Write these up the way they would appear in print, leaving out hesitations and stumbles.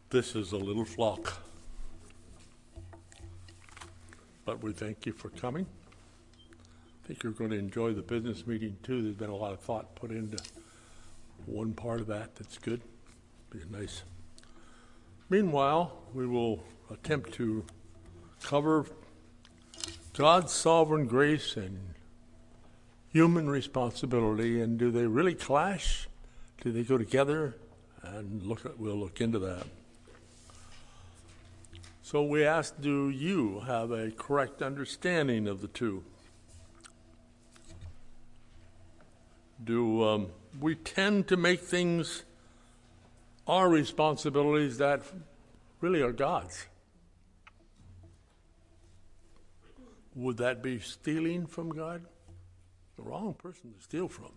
This is a little flock. But we thank you for coming. I think you're going to enjoy the business meeting too. There's been a lot of thought put into one part of that. That's good. Be nice. Meanwhile, we will attempt to cover God's sovereign grace and human responsibility, and do they really clash? Do they go together? And we'll look into that. So we ask, do you have a correct understanding of the two? Do we tend to make things our responsibilities that really are God's? Would that be stealing from God? The wrong person to steal from.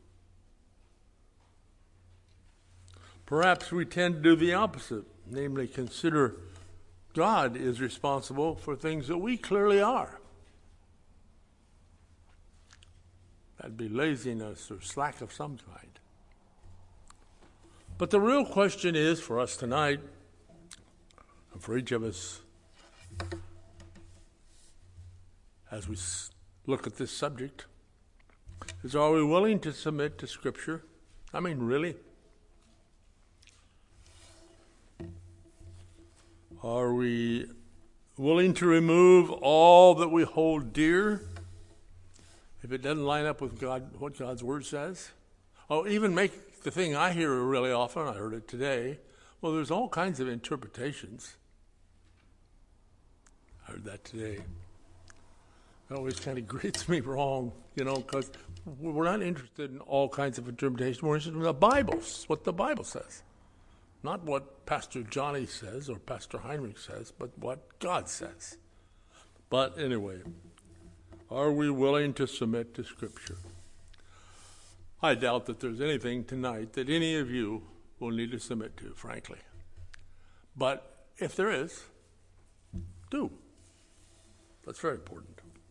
Perhaps we tend to do the opposite, namely consider God is responsible for things that we clearly are. That'd be laziness or slack of some kind. But the real question is for us tonight, and for each of us, as we look at this subject, is, are we willing to submit to Scripture? I mean, really? Are we willing to remove all that we hold dear if it doesn't line up with what God's Word says? Oh, even make the thing I hear really often, I heard it today, well, there's all kinds of interpretations. I heard that today. It always kind of grates me wrong, because we're not interested in all kinds of interpretation. We're interested in the Bible, what the Bible says. Not what Pastor Johnny says or Pastor Heinrich says, but what God says. But anyway, are we willing to submit to Scripture? I doubt that there's anything tonight that any of you will need to submit to, frankly. But if there is, do. That's very important.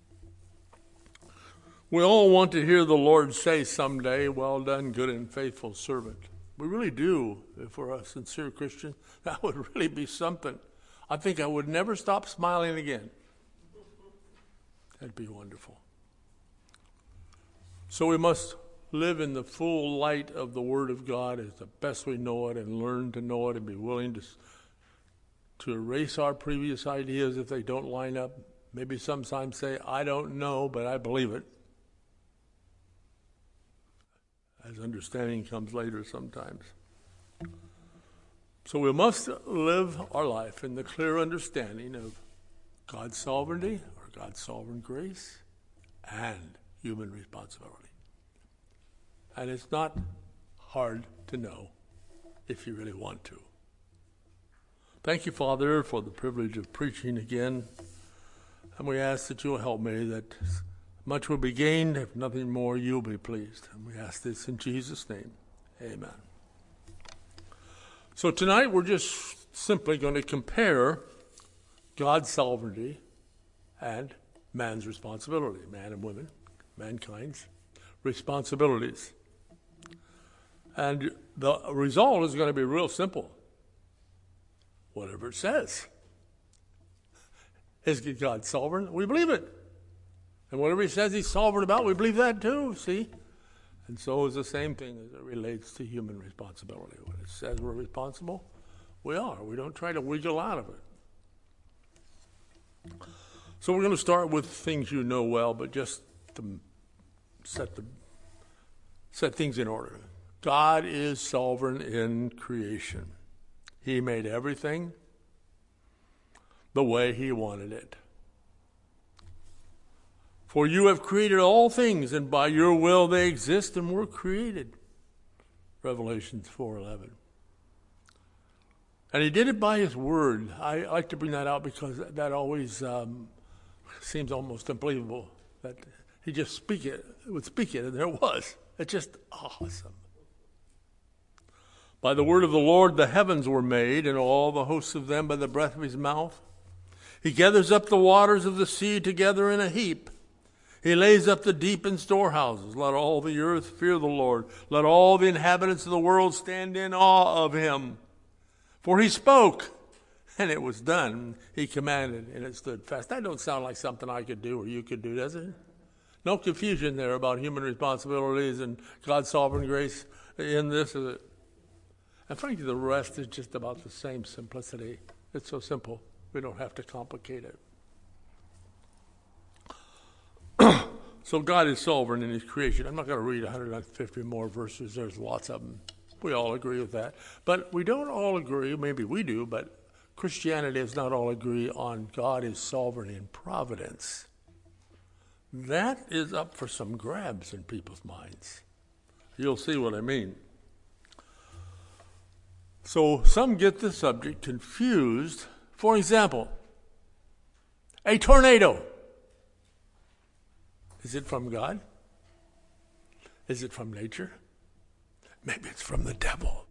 We all want to hear the Lord say someday, "Well done, good and faithful servant." We really do. If we're a sincere Christian, that would really be something. I think I would never stop smiling again. That'd be wonderful. So we must live in the full light of the Word of God as the best we know it, and learn to know it, and be willing to erase our previous ideas if they don't line up. Maybe sometimes say, "I don't know, but I believe it." As understanding comes later sometimes. So we must live our life in the clear understanding of God's sovereignty, or God's sovereign grace, and human responsibility. And it's not hard to know if you really want to. Thank you, Father, for the privilege of preaching again. And we ask that you'll help me, that much will be gained, if nothing more, you'll be pleased. And we ask this in Jesus' name. Amen. So tonight we're just simply going to compare God's sovereignty and man's responsibility, man and women, mankind's responsibilities. And the result is going to be real simple. Whatever it says. Is God sovereign? We believe it. And whatever he says he's sovereign about, we believe that too, see? And so is the same thing as it relates to human responsibility. When it says we're responsible, we are. We don't try to wiggle out of it. So we're going to start with things you know well, but just to set things in order. God is sovereign in creation. He made everything the way he wanted it. For you have created all things, and by your will they exist and were created. Revelations 4:11. And he did it by his word. I like to bring that out because that always seems almost unbelievable that he just would speak it, and there it was. It's just awesome. By the word of the Lord the heavens were made, and all the hosts of them by the breath of his mouth. He gathers up the waters of the sea together in a heap. He lays up the deep in storehouses. Let all the earth fear the Lord. Let all the inhabitants of the world stand in awe of him. For he spoke, And it was done. He commanded, and it stood fast. That don't sound like something I could do or you could do, does it? No confusion there about human responsibilities and God's sovereign grace in this. And frankly, the rest is just about the same simplicity. It's so simple. We don't have to complicate it. So God is sovereign in his creation. I'm not going to read 150 more verses. There's lots of them. We all agree with that. But we don't all agree, maybe we do, but Christianity does not all agree on God is sovereign in providence. That is up for some grabs in people's minds. You'll see what I mean. So some get the subject confused. For example, a tornado. Is it from God? Is it from nature? Maybe it's from the devil.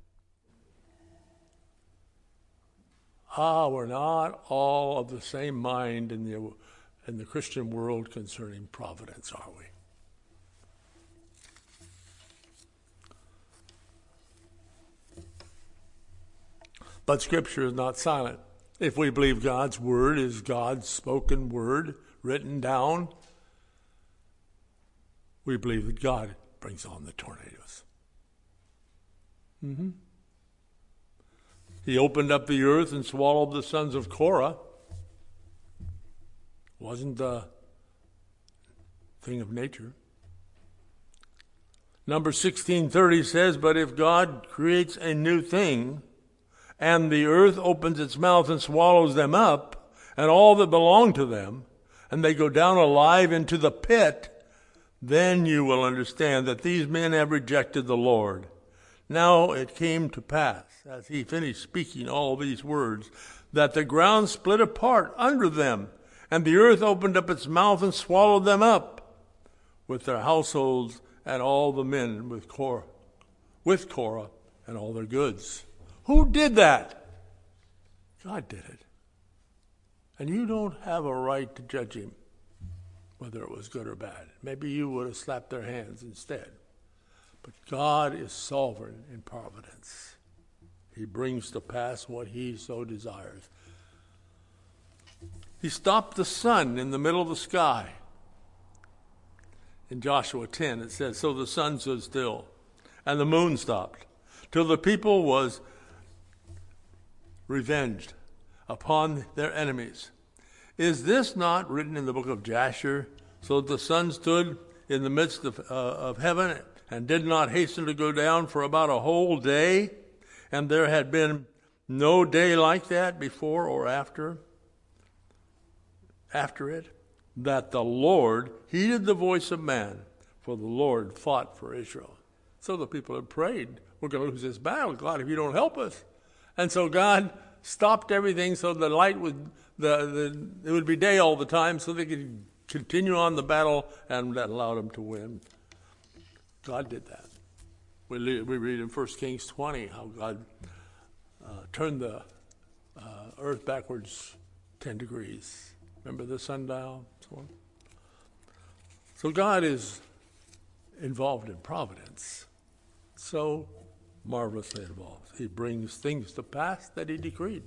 We're not all of the same mind in the Christian world concerning providence, are we? But Scripture is not silent. If we believe God's word is God's spoken word written down, we believe that God brings on the tornadoes. He opened up the earth and swallowed the sons of Korah. Wasn't the thing of nature. Numbers 16:30 says, but if God creates a new thing, and the earth opens its mouth and swallows them up, and all that belong to them, and they go down alive into the pit, then you will understand that these men have rejected the Lord. Now it came to pass, as he finished speaking all these words, that the ground split apart under them, and the earth opened up its mouth and swallowed them up, with their households and all the men with Korah and all their goods. Who did that? God did it. And you don't have a right to judge him, whether it was good or bad. Maybe you would have slapped their hands instead. But God is sovereign in providence. He brings to pass what he so desires. He stopped the sun in the middle of the sky. In Joshua 10 it says, so the sun stood still, and the moon stopped, till the people was revenged upon their enemies. Is this not written in the book of Jasher? So the sun stood in the midst of heaven and did not hasten to go down for about a whole day, and there had been no day like that before or after it, that the Lord heeded the voice of man, for the Lord fought for Israel. So the people had prayed, we're going to lose this battle, God, if you don't help us. And so God stopped everything so the light would, it would be day all the time, so they could continue on the battle, and that allowed them to win. God did that. We read in 1 Kings 20 how God turned the earth backwards 10 degrees. Remember the sundial? So God is involved in providence. So marvelously involved. He brings things to pass that he decreed.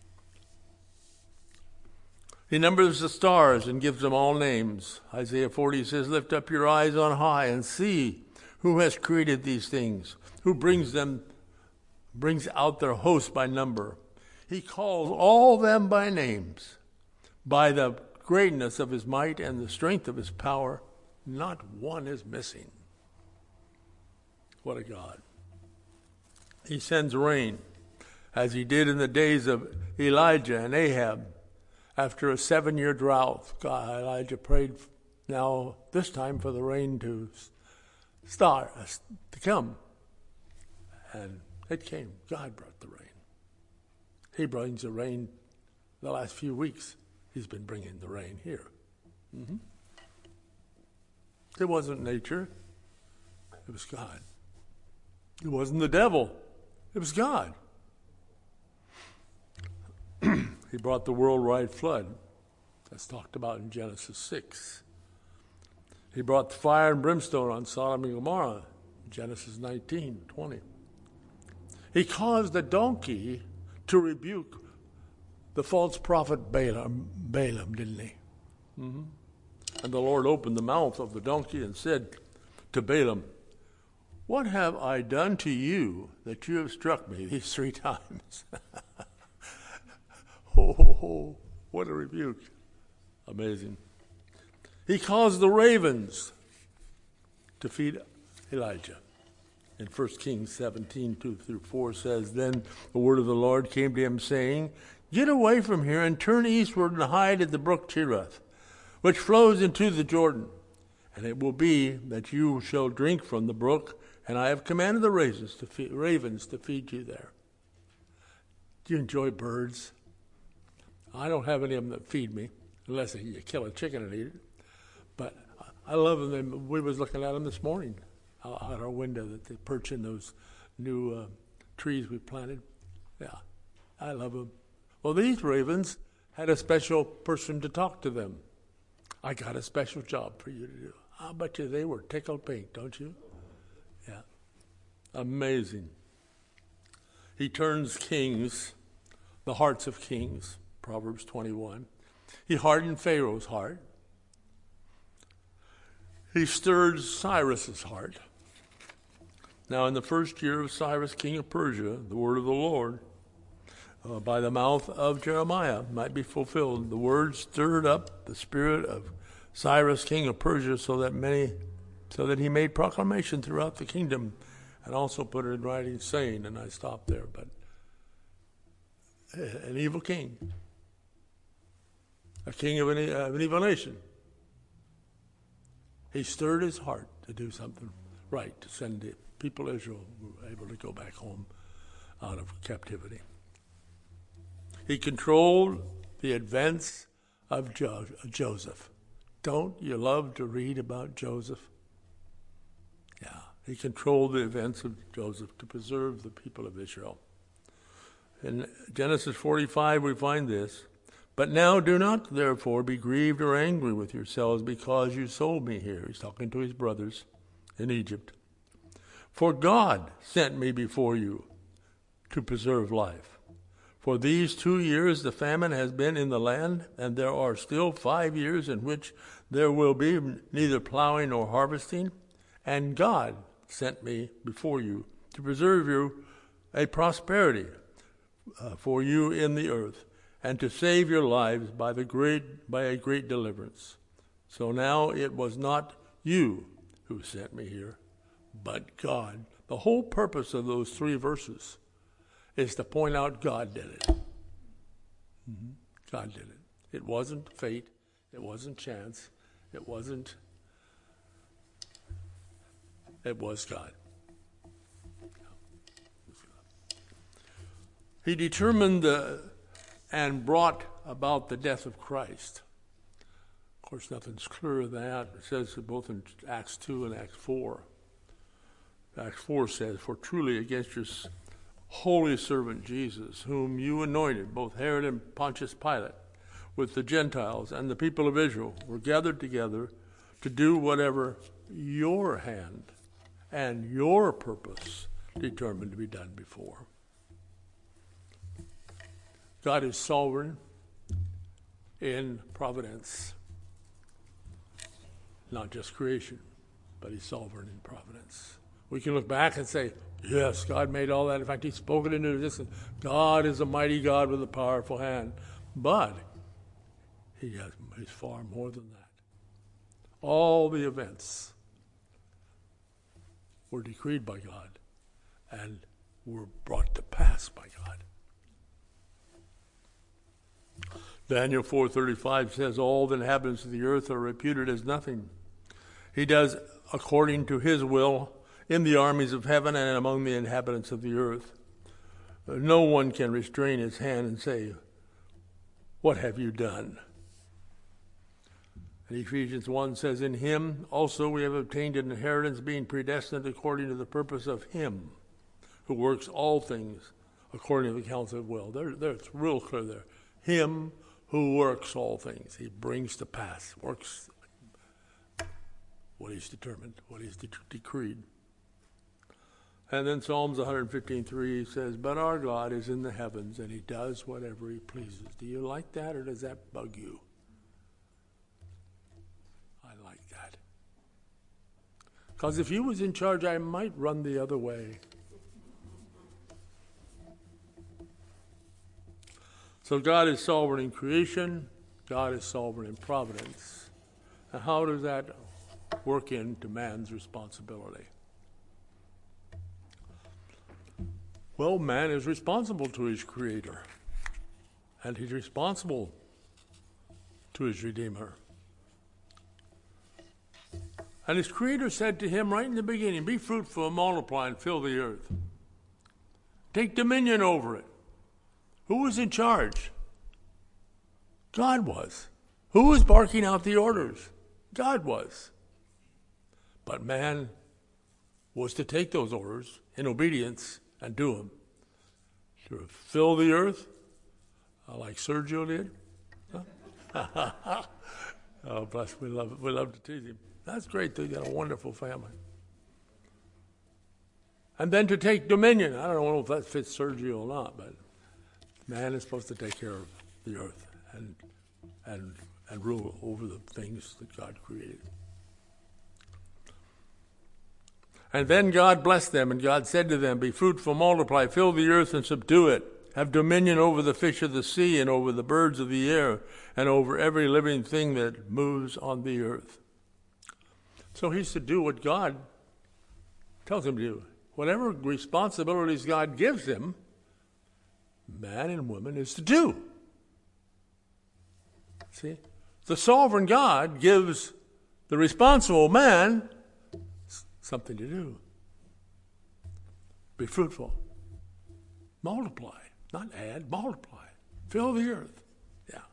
He numbers the stars and gives them all names. Isaiah 40 says, lift up your eyes on high and see who has created these things, who brings out their host by number. He calls all them by names. By the greatness of his might and the strength of his power, not one is missing. What a God. He sends rain, as he did in the days of Elijah and Ahab. After a 7-year drought, Elijah prayed now this time for the rain to come. And it came. God brought the rain. He brings the rain the last few weeks. He's been bringing the rain here. It wasn't nature. It was God. It wasn't the devil. It was God. He brought the worldwide flood. That's talked about in Genesis 6. He brought the fire and brimstone on Sodom and Gomorrah, Genesis 19:20. He caused a donkey to rebuke the false prophet Balaam, didn't he? Mm-hmm. And the Lord opened the mouth of the donkey and said to Balaam, "What have I done to you that you have struck me these 3 times?" Oh, what a rebuke. Amazing. He caused the ravens to feed Elijah. In 1 Kings 17, 2-4 says, "Then the word of the Lord came to him, saying, Get away from here and turn eastward and hide at the brook Cherith, which flows into the Jordan. And it will be that you shall drink from the brook, and I have commanded the ravens to feed you there." Do you enjoy birds? I don't have any of them that feed me, unless you kill a chicken and eat it. But I love them. We was looking at them this morning out our window, that they perch in those new trees we planted. Yeah, I love them. Well, these ravens had a special person to talk to them. "I got a special job for you to do." I bet you they were tickled pink, don't you? Yeah. Amazing. He turns kings, the hearts of kings, Proverbs 21. He hardened Pharaoh's heart. He stirred Cyrus's heart. Now, in the first year of Cyrus, king of Persia, the word of the Lord, by the mouth of Jeremiah, might be fulfilled. The word stirred up the spirit of Cyrus, king of Persia, so that he made proclamation throughout the kingdom, and also put it in writing, saying, and I stopped there, but an evil king, a king of an evil nation, he stirred his heart to do something right, to send the people of Israel who were able to go back home out of captivity. He controlled the events of Joseph. Don't you love to read about Joseph? Yeah, he controlled the events of Joseph to preserve the people of Israel. In Genesis 45, we find this. "But now do not, therefore, be grieved or angry with yourselves because you sold me here." He's talking to his brothers in Egypt. "For God sent me before you to preserve life. For these 2 years the famine has been in the land, and there are still 5 years in which there will be neither plowing nor harvesting. And God sent me before you to preserve you a prosperity for you in the earth, and to save your lives by a great deliverance. So now it was not you who sent me here, but God." The whole purpose of those 3 verses is to point out God did it. Mm-hmm. God did it. It wasn't fate. It wasn't chance. It was God. He determined and brought about the death of Christ. Of course, nothing's clearer than that. It says both in Acts 2 and Acts 4. Acts 4 says, "For truly against your holy servant Jesus, whom you anointed, both Herod and Pontius Pilate, with the Gentiles and the people of Israel, were gathered together to do whatever your hand and your purpose determined to be done before." God is sovereign in providence. Not just creation, but he's sovereign in providence. We can look back and say, yes, God made all that. In fact, he spoke it into existence. God is a mighty God with a powerful hand. But he's far more than that. All the events were decreed by God and were brought to pass by God. Daniel 4:35 says, "All the inhabitants of the earth are reputed as nothing. He does according to his will in the armies of heaven and among the inhabitants of the earth. No one can restrain his hand and say, 'What have you done?'" And Ephesians 1 says, "In him also we have obtained an inheritance, being predestined according to the purpose of him who works all things according to the counsel of will." It's real clear there. Him who works all things. He brings to pass, works what he's determined, what he's decreed. And then Psalms 115:3 says, "But our God is in the heavens, and he does whatever he pleases." Do you like that, or does that bug you? I like that. Because if he was in charge, I might run the other way. So God is sovereign in creation. God is sovereign in providence. And how does that work into man's responsibility? Well, man is responsible to his Creator, and he's responsible to his Redeemer. And his Creator said to him right in the beginning, "Be fruitful and multiply and fill the earth. Take dominion over it." Who was in charge? God was. Who was barking out the orders? God was. But man was to take those orders in obedience and do them. To fill the earth, like Sergio did. Huh? Oh, bless, we love to tease him. That's great. They got a wonderful family. And then to take dominion. I don't know if that fits Sergio or not, but man is supposed to take care of the earth and rule over the things that God created. And then God blessed them, and God said to them, "Be fruitful, multiply, fill the earth and subdue it. Have dominion over the fish of the sea and over the birds of the air and over every living thing that moves on the earth." So he's to do what God tells him to do. Whatever responsibilities God gives him, man and woman is to do. See? The sovereign God gives the responsible man something to do. Be fruitful. Multiply. Not add, multiply. Fill the earth. Yeah.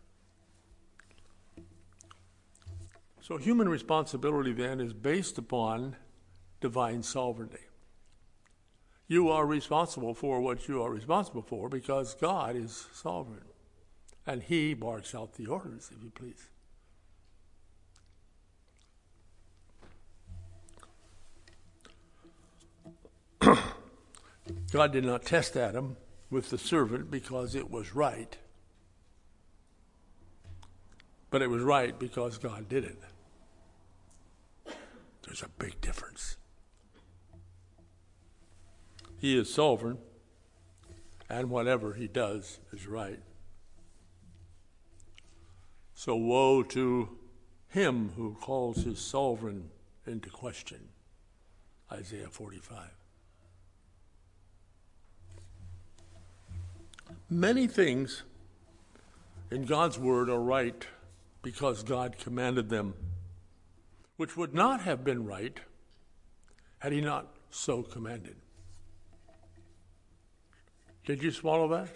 So human responsibility then is based upon divine sovereignty. You are responsible for what you are responsible for because God is sovereign. And he barks out the orders, if you please. God did not test Adam with the serpent because it was right. But it was right because God did it. There's a big difference. He is sovereign, and whatever he does is right. So woe to him who calls his sovereign into question. Isaiah 45. Many things in God's word are right because God commanded them, which would not have been right had he not so commanded. Did you swallow that?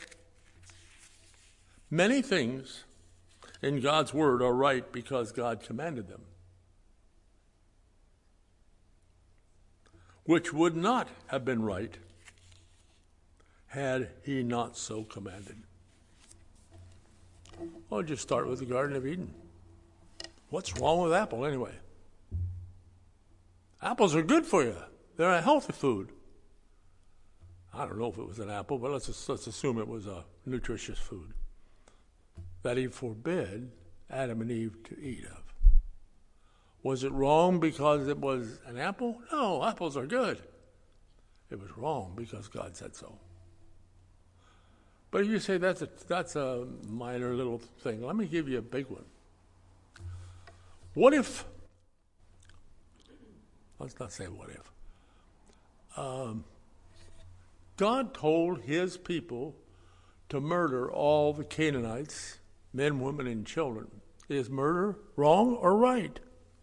Many things in God's word are right because God commanded them, which would not have been right had he not so commanded. I'll just start with the Garden of Eden. What's wrong with apple anyway? Apples are good for you. They're a healthy food. I don't know if it was an apple, but let's assume it was a nutritious food that he forbid Adam and Eve to eat of. Was it wrong because it was an apple? No, apples are good. It was wrong because God said so. But you say that's a minor little thing. Let me give you a big one. What if, let's not say what if, God told his people to murder all the Canaanites, men, women, and children. Is murder wrong or right?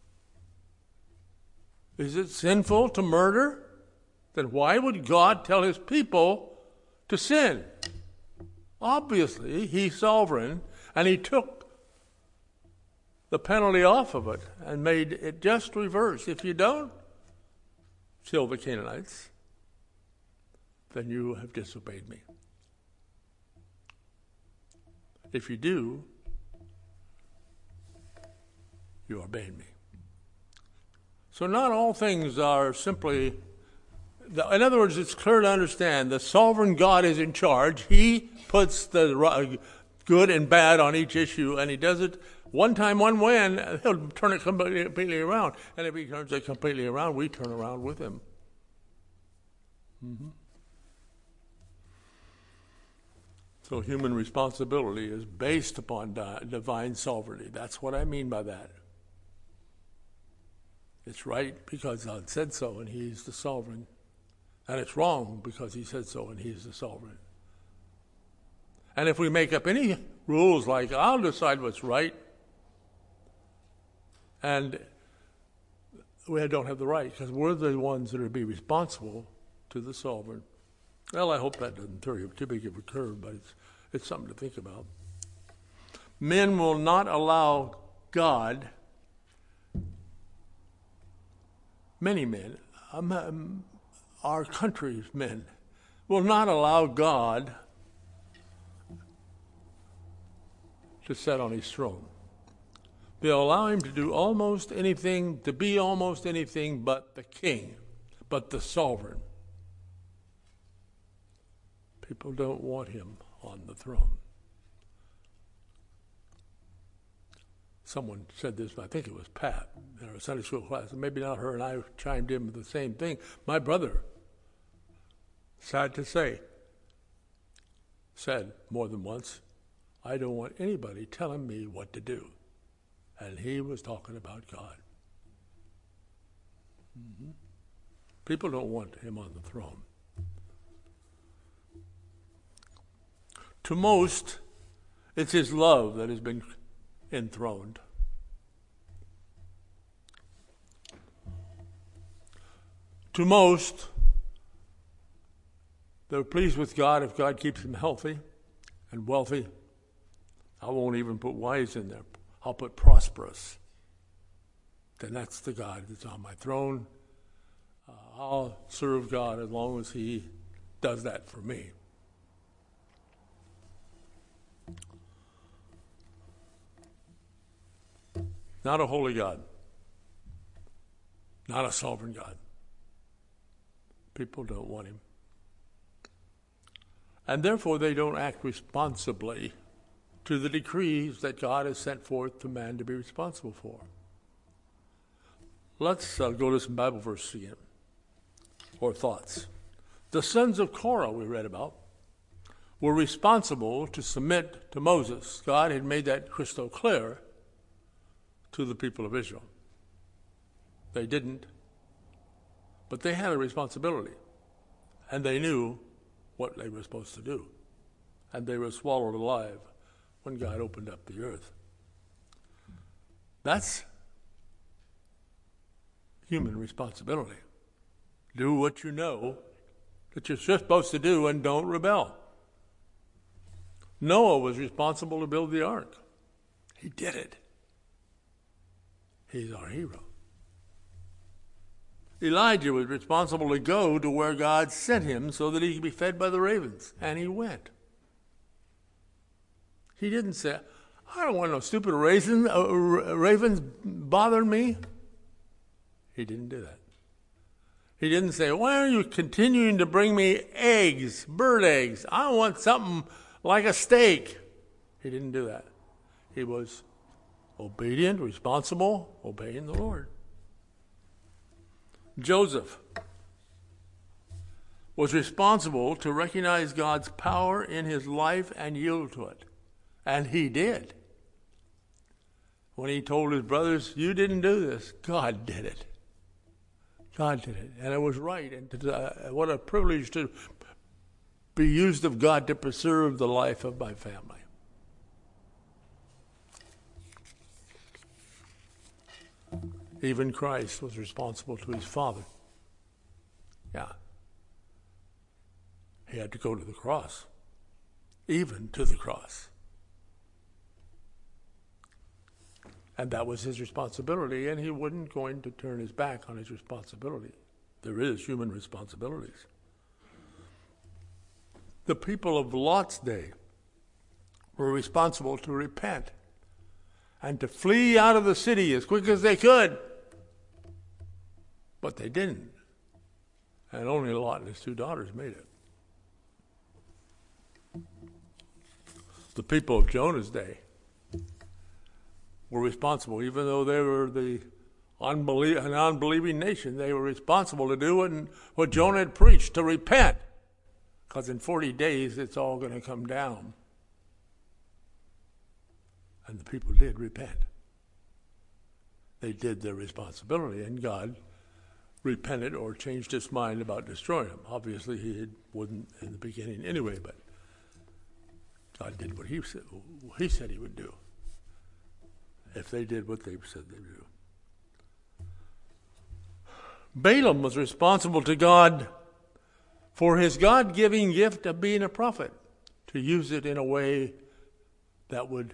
Is it sinful to murder? Then why would God tell his people to sin? Obviously, he's sovereign, and he took the penalty off of it and made it just reverse. If you don't kill the Canaanites, then you have disobeyed me. If you do, you obeyed me. So not all things are simply In other words, it's clear to understand the sovereign God is in charge. He puts the good and bad on each issue, and he does it one time, one way, and he'll turn it completely around. And if he turns it completely around, we turn around with him. Mm-hmm. So human responsibility is based upon divine sovereignty. That's what I mean by that. It's right because God said so, and he's the sovereign. And it's wrong because he said so, and he's the sovereign. And if we make up any rules like, I'll decide what's right, and we don't have the right, because we're the ones that are to be responsible to the sovereign. Well, I hope that doesn't throw you too big of a curve, but it's something to think about. Men will not allow God, many men, our country's men, will not allow God to sit on his throne. They'll allow him to do almost anything, to be almost anything but the king, but the sovereign. People don't want him on the throne. Someone said this, I think it was Pat, in our Sunday school class, and maybe not her, and I chimed in with the same thing. My brother, sad to say, said more than once, I don't want anybody telling me what to do. And he was talking about God. Mm-hmm. People don't want him on the throne. To most, it's his love that has been enthroned. To most, they're pleased with God if God keeps them healthy and wealthy. I won't even put wise in there. I'll put prosperous. Then that's the God that's on my throne. I'll serve God as long as he does that for me. Not a holy God. Not a sovereign God. People don't want him. And therefore they don't act responsibly to the decrees that God has sent forth to man to be responsible for. Let's go to some Bible verses again, or thoughts. The sons of Korah we read about were responsible to submit to Moses. God had made that crystal clear to the people of Israel. They didn't, but they had a responsibility, and they knew what they were supposed to do, and they were swallowed alive when God opened up the earth. That's human responsibility. Do what you know that you're supposed to do and don't rebel. Noah was responsible to build the ark. He did it. He's our hero. Elijah was responsible to go to where God sent him so that he could be fed by the ravens, and he went. He didn't say, I don't want no stupid ravens bothering me. He didn't do that. He didn't say, why are you continuing to bring me eggs, bird eggs? I want something like a steak. He didn't do that. He was obedient, responsible, obeying the Lord. Joseph was responsible to recognize God's power in his life and yield to it. And he did. When he told his brothers, you didn't do this, God did it. God did it. And it was right. And what a privilege to be used of God to preserve the life of my family. Even Christ was responsible to his Father. Yeah. He had to go to the cross. Even to the cross. And that was his responsibility, and he wasn't going to turn his back on his responsibility. There is human responsibilities. The people of Lot's day were responsible to repent and to flee out of the city as quick as they could. But they didn't. And only Lot and his 2 daughters made it. The people of Jonah's day were responsible, even though they were an unbelieving nation. They were responsible to do what Jonah had preached, to repent. Because in 40 days, it's all going to come down. And the people did repent. They did their responsibility, and God repented or changed his mind about destroying them. Obviously, he wouldn't in the beginning anyway, but God did what he said he would do. If they did what they said they would do. Balaam was responsible to God for his God-giving gift of being a prophet, to use it in a way that would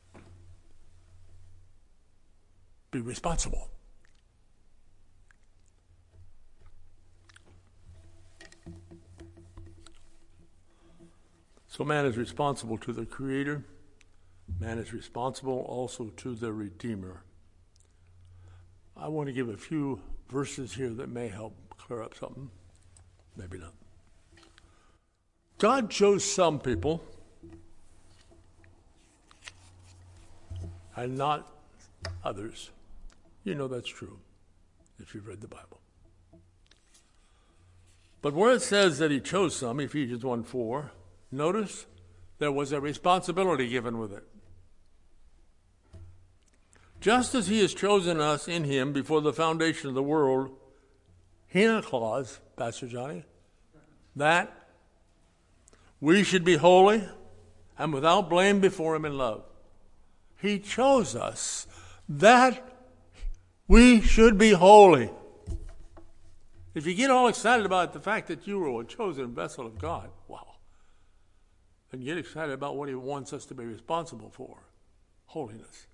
be responsible. So man is responsible to the Creator. Man is responsible also to the Redeemer. I want to give a few verses here that may help clear up something. Maybe not. God chose some people and not others. You know that's true if you've read the Bible. But where it says that he chose some, Ephesians 1:4, notice there was a responsibility given with it. Just as he has chosen us in him before the foundation of the world, in a clause, Pastor Johnny, that we should be holy and without blame before him in love. He chose us that we should be holy. If you get all excited about the fact that you were a chosen vessel of God, wow. And get excited about what he wants us to be responsible for, holiness.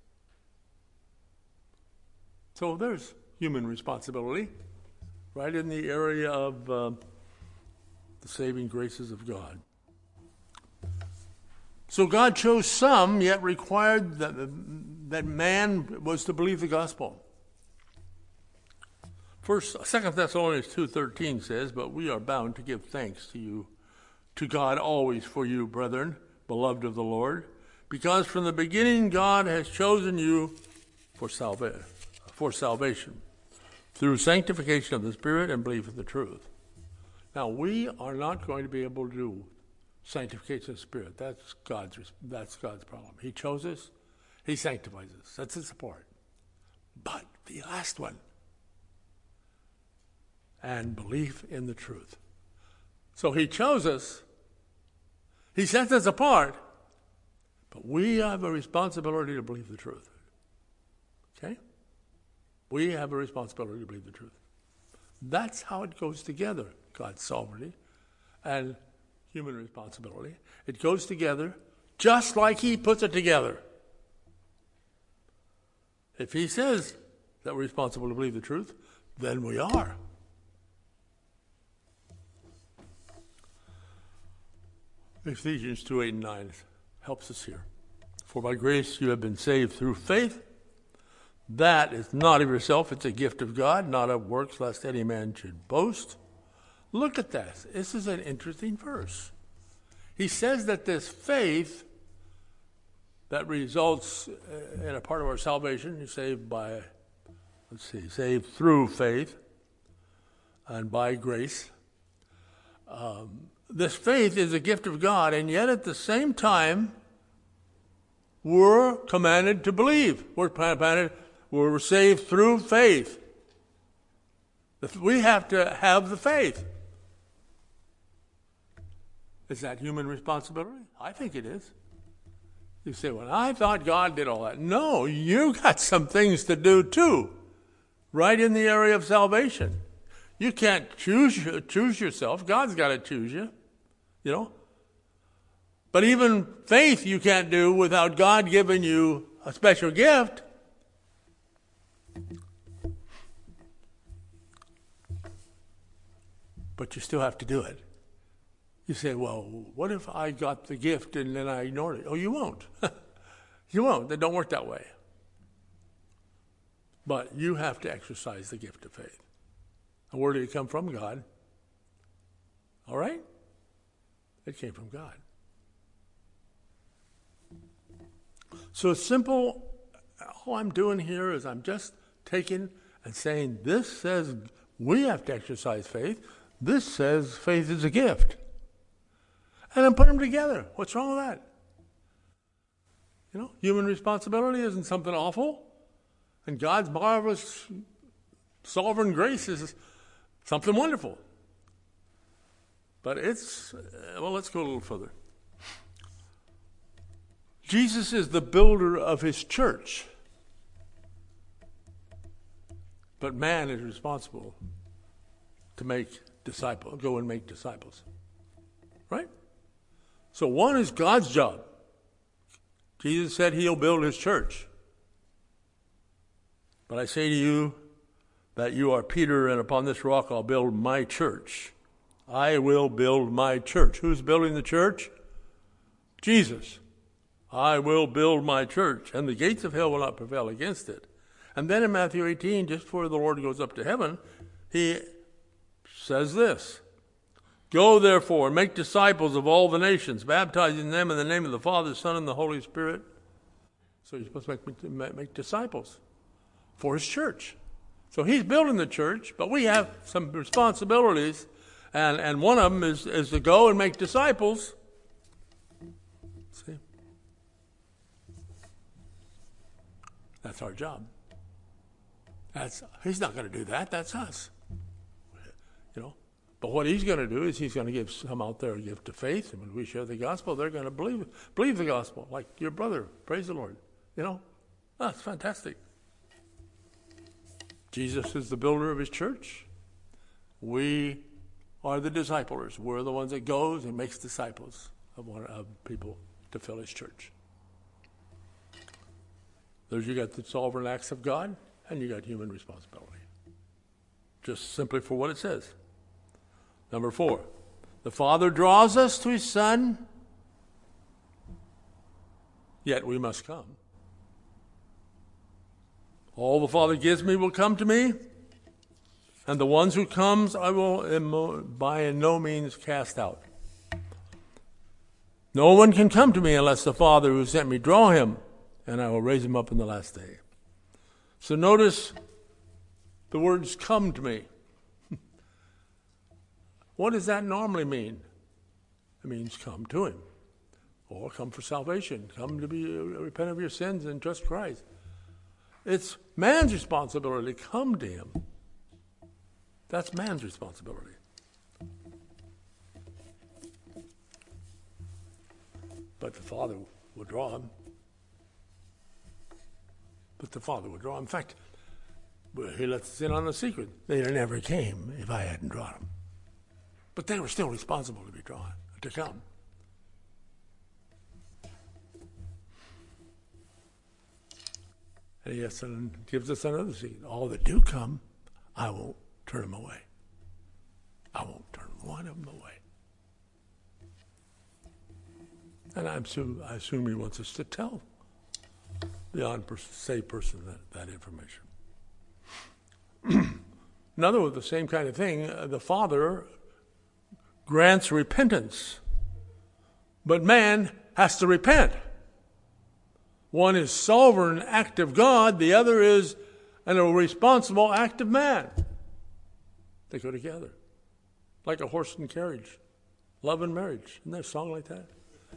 So there's human responsibility, right in the area of the saving graces of God. So God chose some, yet required that man was to believe the gospel. 2 Thessalonians 2:13 says, "But we are bound to give thanks to God always for you, brethren, beloved of the Lord, because from the beginning God has chosen you for salvation, through sanctification of the Spirit and belief of the truth." Now, we are not going to be able to do sanctification of the Spirit. That's God's problem. He chose us. He sanctifies us. That's his part. But the last one, and belief in the truth. So he chose us. He sets us apart. But we have a responsibility to believe the truth. Okay? We have a responsibility to believe the truth. That's how it goes together, God's sovereignty and human responsibility. It goes together just like he puts it together. If he says that we're responsible to believe the truth, then we are. Ephesians 2:8-9 helps us here. "For by grace you have been saved through faith. That is not of yourself, it's a gift of God, not of works, lest any man should boast." Look at that. This is an interesting verse. He says that this faith that results in a part of our salvation, you're saved by, saved through faith and by grace. This faith is a gift of God, and yet at the same time, we're commanded to believe. We're saved through faith. We have to have the faith. Is that human responsibility? I think it is. You say, well, I thought God did all that. No, you got some things to do too, right in the area of salvation. You can't choose yourself. God's got to choose you, you know. But even faith you can't do without God giving you a special gift. But you still have to do it. You say, well, what if I got the gift and then I ignored it? Oh, you won't. You won't. It don't work that way. But you have to exercise the gift of faith. And where did it come from? God. All right? It came from God. So it's simple. All I'm doing here is I'm just taking and saying, this says we have to exercise faith. This says faith is a gift. And I'm putting them together. What's wrong with that? You know, human responsibility isn't something awful. And God's marvelous sovereign grace is something wonderful. But it's, well, let's go a little further. Jesus is the builder of his church. But man is responsible to make disciples, go and make disciples. Right? So one is God's job. Jesus said he'll build his church. But I say to you that you are Peter, and upon this rock I'll build my church. I will build my church. Who's building the church? Jesus. I will build my church, and the gates of hell will not prevail against it. And then in Matthew 18, just before the Lord goes up to heaven, he says this: Go therefore and make disciples of all the nations, baptizing them in the name of the Father, Son, and the Holy Spirit. So you're supposed to make disciples for his church. So he's building the church, but we have some responsibilities, and one of them is to go and make disciples. See? That's our job. He's not going to do that. That's us. You know. But what he's going to do is he's going to give some out there a gift of faith, and when we share the gospel, they're going to believe the gospel, like your brother. Praise the Lord. You know, that's fantastic. Jesus is the builder of his church. We are the disciplers. We're the ones that goes and makes disciples of people to fill his church. There's you got the sovereign acts of God, and you got human responsibility. Just simply for what it says. Number 4, the Father draws us to his Son, yet we must come. All the Father gives me will come to me, and the ones who comes I will by no means cast out. No one can come to me unless the Father who sent me draw him, and I will raise him up in the last day. So notice the words come to me. What does that normally mean? It means come to him, or come for salvation, come to repent of your sins and trust Christ. It's man's responsibility to come to him. That's man's responsibility. But the Father will draw him. In fact, he lets us in on a secret. They never came if I hadn't drawn them. But they were still responsible to be drawn, to come. And he gives us another secret. All that do come, I won't turn them away. I won't turn one of them away. And I assume he wants us to tell the unsaved person that information. In other words, the same kind of thing, the Father grants repentance, but man has to repent. One is sovereign act of God, the other is a responsible act of man. They go together, like a horse and carriage, love and marriage. Isn't there a song like that?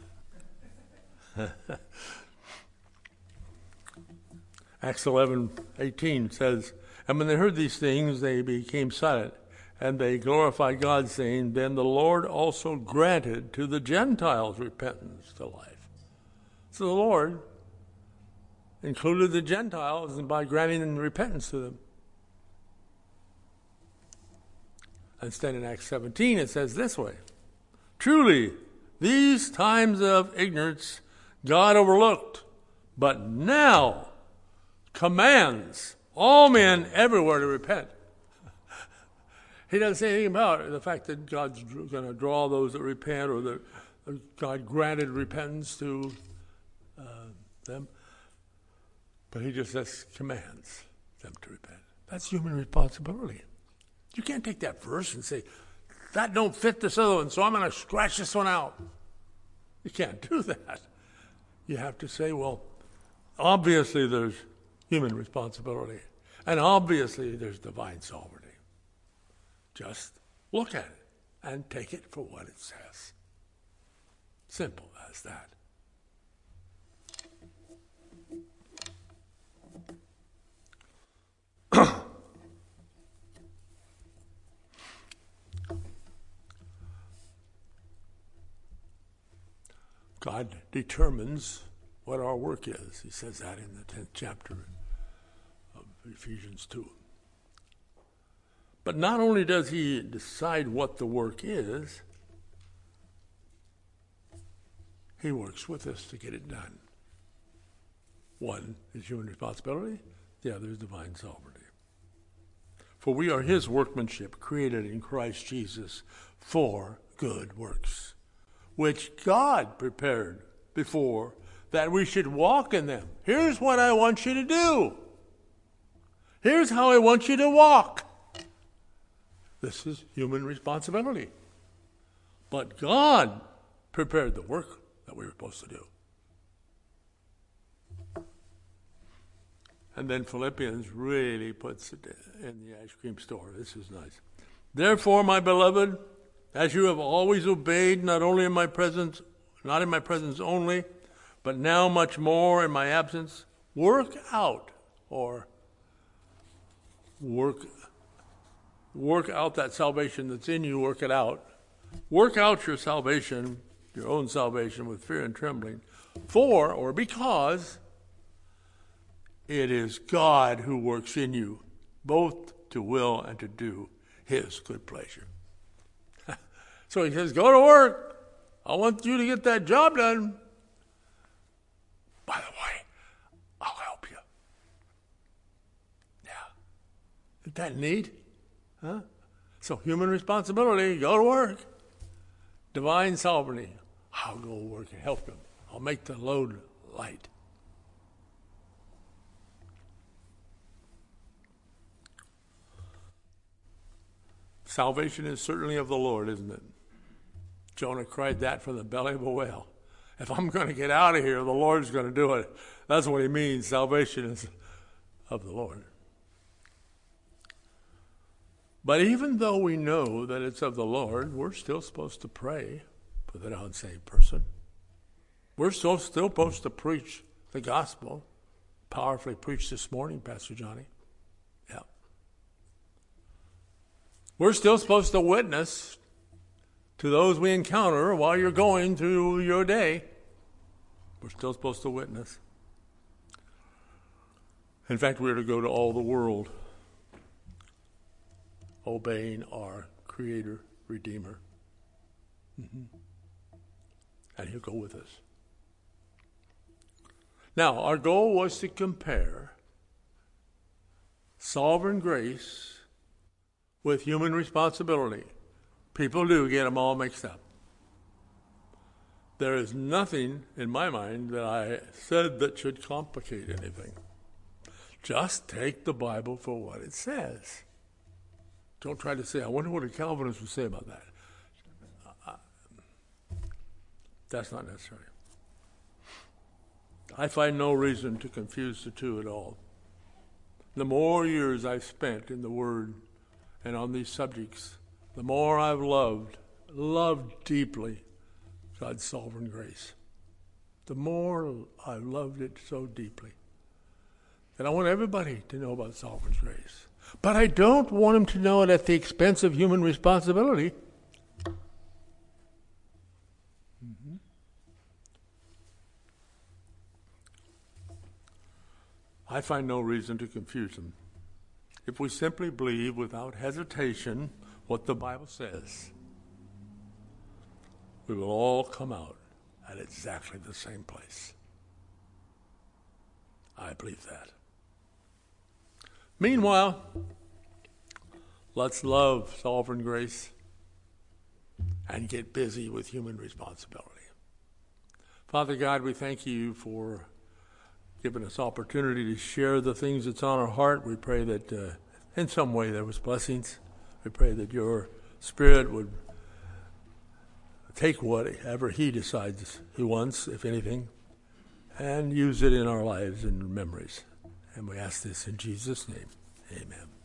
Acts 11:18 says, And when they heard these things, they became silent, and they glorified God, saying, Then the Lord also granted to the Gentiles repentance to life. So the Lord included the Gentiles by granting repentance to them. Instead, in Acts 17, it says this way, Truly, these times of ignorance God overlooked, but now commands all men everywhere to repent. He doesn't say anything about the fact that God's going to draw those that repent, or that God granted repentance to them. But he just says commands them to repent. That's human responsibility. You can't take that verse and say, that don't fit this other one, so I'm going to scratch this one out. You can't do that. You have to say, well, obviously there's human responsibility, and obviously there's divine sovereignty. Just look at it and take it for what it says. Simple as that. God determines what our work is. He says that in the 10th chapter of Ephesians 2. But not only does he decide what the work is, he works with us to get it done. One is human responsibility, the other is divine sovereignty. For we are his workmanship, created in Christ Jesus for good works, which God prepared before that we should walk in them. Here's what I want you to do. Here's how I want you to walk. This is human responsibility. But God prepared the work that we were supposed to do. And then Philippians really puts it in the ice cream store. This is nice. Therefore, my beloved, as you have always obeyed, not in my presence only, but now much more in my absence, work out that salvation that's in you, work it out. Work out your salvation, your own salvation, with fear and trembling, because it is God who works in you, both to will and to do his good pleasure. So he says, go to work. I want you to get that job done. By the way, I'll help you. Yeah. Isn't that neat? Huh? So human responsibility, go to work. Divine sovereignty, I'll go work and help them. I'll make the load light. Salvation is certainly of the Lord, isn't it? Jonah cried that from the belly of a whale. If I'm going to get out of here, the Lord's going to do it. That's what he means. Salvation is of the Lord. But even though we know that it's of the Lord, we're still supposed to pray for the unsaved person. We're still supposed to preach the gospel, powerfully preached this morning, Pastor Johnny. Yeah. We're still supposed to witness to those we encounter while you're going through your day. We're still supposed to witness. In fact, we're to go to all the world, obeying our Creator, Redeemer. And he'll go with us. Now, our goal was to compare sovereign grace with human responsibility. People do get them all mixed up. There is nothing in my mind that I said that should complicate anything. Just take the Bible for what it says. Don't try to say, I wonder what a Calvinist would say about that. That's not necessary. I find no reason to confuse the two at all. The more years I've spent in the Word and on these subjects, the more I've loved deeply God's sovereign grace. The more I've loved it so deeply. And I want everybody to know about sovereign grace. But I don't want them to know it at the expense of human responsibility. I find no reason to confuse them. If we simply believe without hesitation what the Bible says, we will all come out at exactly the same place. I believe that. Meanwhile, let's love sovereign grace and get busy with human responsibility. Father God, we thank you for giving us opportunity to share the things that's on our heart. We pray that in some way there was blessings. We pray that your Spirit would take whatever he decides he wants, if anything, and use it in our lives and memories. And we ask this in Jesus' name. Amen.